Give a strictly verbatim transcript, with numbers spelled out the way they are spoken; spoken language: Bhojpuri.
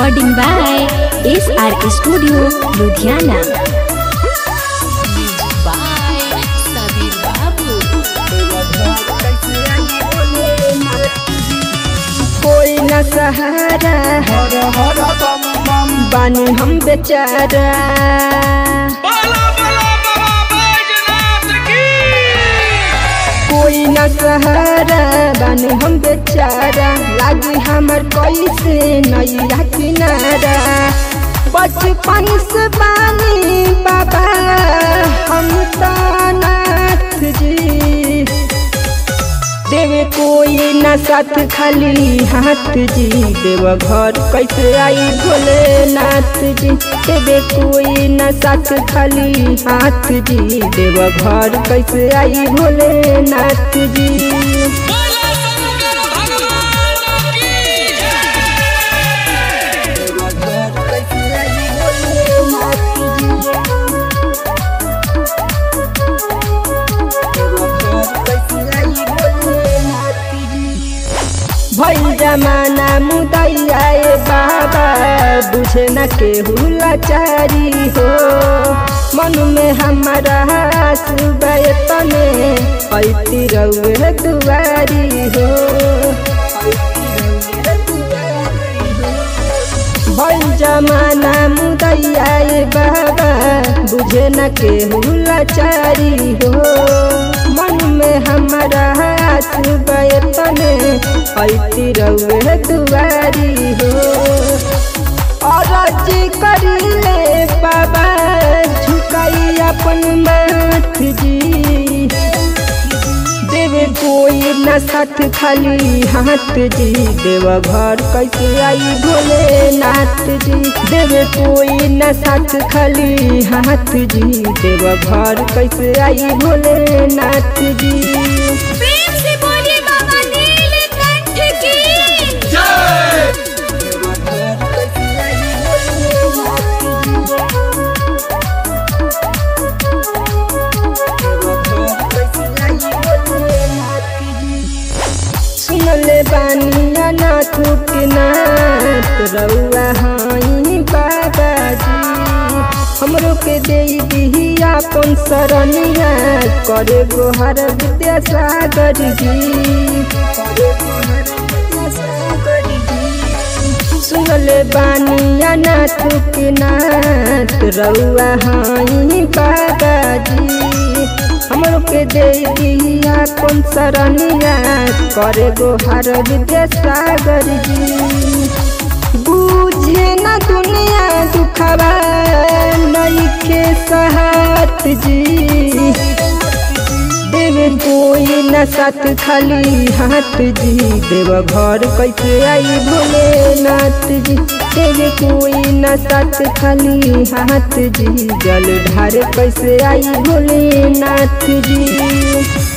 Recording by S R Studio, Ludhiana. कोई न सहारा हर हर बम बम बानी हम बेचारा, बोलो बोलो बाबा बैजनाथ की। कोई न सहारा बानी हम बेचारा, लागी हमर कैसे नैया किनारा। बचपन से बानी बाबा हम तो नाथ जी, देवे कोई न साथ खाली हाथ जी। देव घर कैसे आई भोलेनाथ जी, देवे कोई न साथ खाली हाथ जी। देव घर कैसे आई भोलेनाथ जी। बोलो शंकर भगवान की जय। देव घर कैसे आई भोलेनाथ जी, देव घर कैसे आई भोलेनाथ जी। भई जमाना मुदैया ए बाबा, बुझे न केहू लाचारी हो। मन में हमारा सुबह तने ऐती रउए दुआरी हो। भई जमाना मुदैया ए बाबा, बुझे न केहू लाचारी हो। मन में हमारा सुबह तने ऐती रउए दुआरी हो। अरजी करिले बाबा झुकाई अपन माथ जी, देवे कोई न साथ खाली हाथ जी। देव घर कैसे आई भोलेनाथ जी, देवे कोई न साथ खाली हाथ जी। देव घर कैसे आई भोलेनाथ जी। प्रेम से बोलिए बाबा नीलकंठ की जय। देव घर कैसे आई भोलेनाथ जी, देव घर कैसे आई भोलेनाथ जी। सुनले बानिया नाथ के नाथ रउआ हाई बाबा जी, हमरो के दे दी अपन सरनिया। करे गोहर विद्यासागर जी, करे गोहर विद्यासागर जी। सुनले बानिया नाथ के नाथ रउआ हाई बाबा जी, हमरो के दे दिया कौन सरनिया। करे गोहर विद्यासागर जी, बुझे न दुनिया दुखवा नइखे सहत जी। देवे कोई न साथ खाली हाथ जी, देव घर कैसे आई भोलेनाथ जी। देवे कोई न साथ खाली हाथ जी, जल ढारे कैसे आई भोलेनाथ जी।